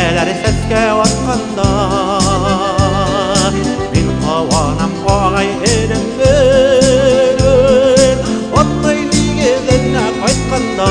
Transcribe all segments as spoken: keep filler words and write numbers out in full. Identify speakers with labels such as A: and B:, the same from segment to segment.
A: Әнәләр сәскә атқанда Мин қауанам ағай енім менен Оттай нигезіне қайтқанда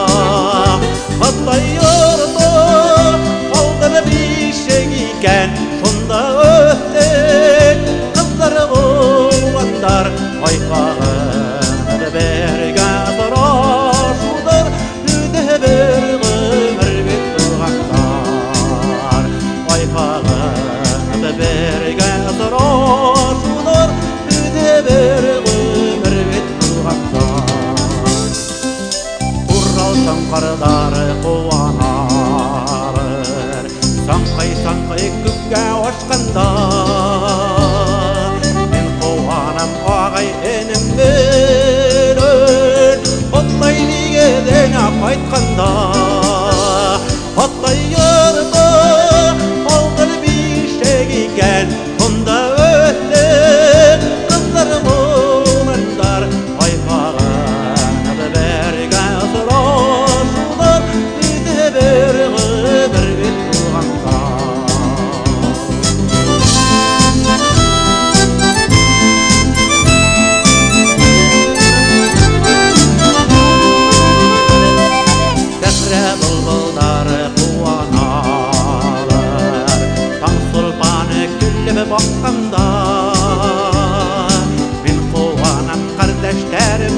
A: Оттай йорты алдыр бишек екен Сонда өттен қыздар болғандар Байқағын берге сұрашудар Үді бір ғымыр бет тұрғандар Байқағын берге сұрашудар Үді бір ғымыр бет тұрғандар Урал шаңқардары қуанар Саңқай-саңқай көкке ашқанда Мен қуанам ағай енім менен Оттай нигезіне қайтқанда Оттай йорты алдыр бишек екен Сонда өттен қыздар болғандар Байқағын берге сұрашудар Үді бір ғымыр бет Баққанда Мен қуанам қардәштәрім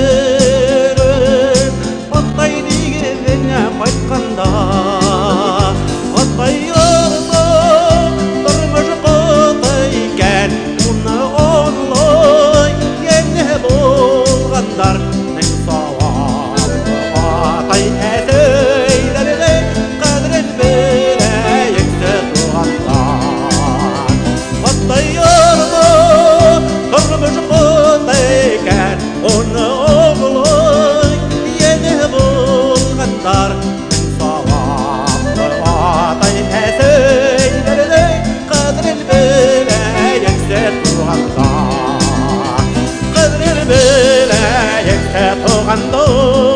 A: менен Оттай нигезіне қайтқанда Оттай йорты тұрмыш құты екен Оны олай ене болғандар Мен сауапты атай әсейлеріне қадірін біләйікті туғандар Оттай йорты тұрмыш құты екен Оны олай ене болғандар Мен сауапты атай әсейлеріне қадірін біләйікті туғандар Қадірін біләйікті туғандар